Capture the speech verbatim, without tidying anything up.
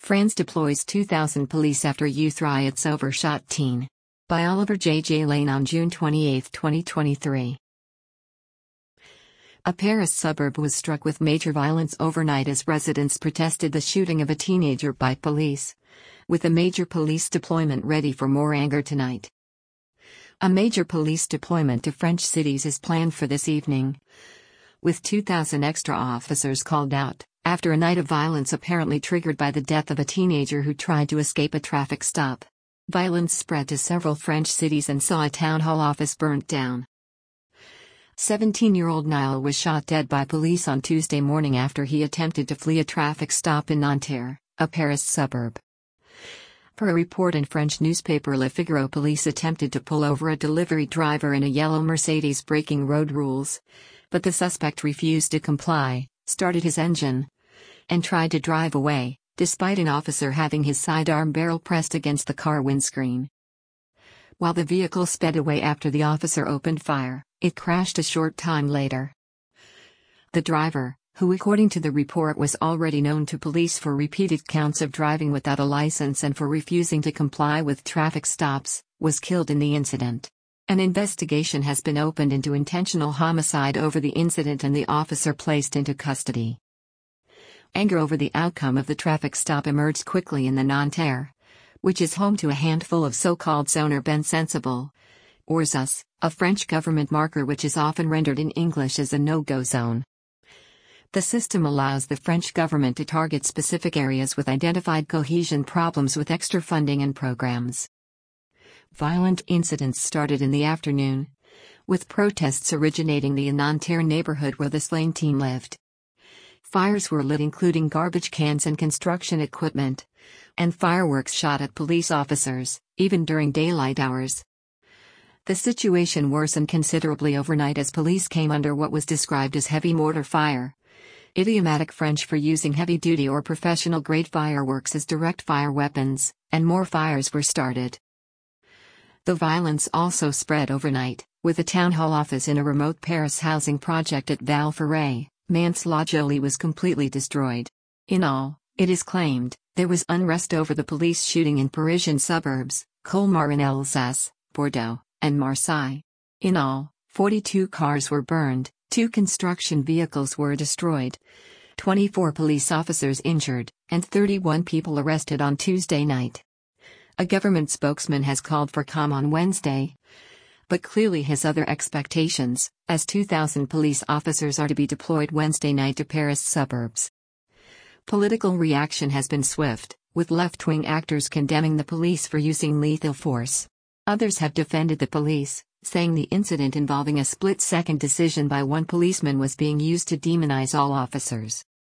France deploys two thousand police after youth riots over shot teen. By Oliver J. J. Lane on June twenty-eighth, twenty twenty-three. A Paris suburb was struck with major violence overnight as residents protested the shooting of a teenager by police, with a major police deployment ready for more anger tonight. A major police deployment to French cities is planned for this evening, with two thousand extra officers called out, after a night of violence apparently triggered by the death of a teenager who tried to escape a traffic stop. Violence spread to several French cities and saw a town hall office burnt down. seventeen-year-old Niall was shot dead by police on Tuesday morning after he attempted to flee a traffic stop in Nanterre, a Paris suburb. Per a report in French newspaper Le Figaro, police attempted to pull over a delivery driver in a yellow Mercedes breaking road rules, but the suspect refused to comply, started his engine, and tried to drive away, despite an officer having his sidearm barrel pressed against the car windscreen. While the vehicle sped away after the officer opened fire, it crashed a short time later. The driver, who according to the report was already known to police for repeated counts of driving without a license and for refusing to comply with traffic stops, was killed in the incident. An investigation has been opened into intentional homicide over the incident and the officer placed into custody. Anger over the outcome of the traffic stop emerged quickly in the Nanterre, which is home to a handful of so-called zones urbaines sensibles, or Z U S, a French government marker which is often rendered in English as a no-go zone. The system allows the French government to target specific areas with identified cohesion problems with extra funding and programs. Violent incidents started in the afternoon, with protests originating in the Nanterre neighborhood where the slain teen lived. Fires were lit, including garbage cans and construction equipment, and fireworks shot at police officers, even during daylight hours. The situation worsened considerably overnight as police came under what was described as heavy mortar fire, idiomatic French for using heavy-duty or professional-grade fireworks as direct-fire weapons, and more fires were started. The violence also spread overnight, with a town hall office in a remote Paris housing project at Val-Ferret, Mantes-la-Jolie was completely destroyed. In all, it is claimed, there was unrest over the police shooting in Parisian suburbs, Colmar in Alsace, Bordeaux, and Marseille. In all, forty-two cars were burned, two construction vehicles were destroyed, twenty-four police officers injured, and thirty-one people arrested on Tuesday night. A government spokesman has called for calm on Wednesday, but clearly has other expectations, as two thousand police officers are to be deployed Wednesday night to Paris suburbs. Political reaction has been swift, with left-wing actors condemning the police for using lethal force. Others have defended the police, saying the incident involving a split-second decision by one policeman was being used to demonize all officers.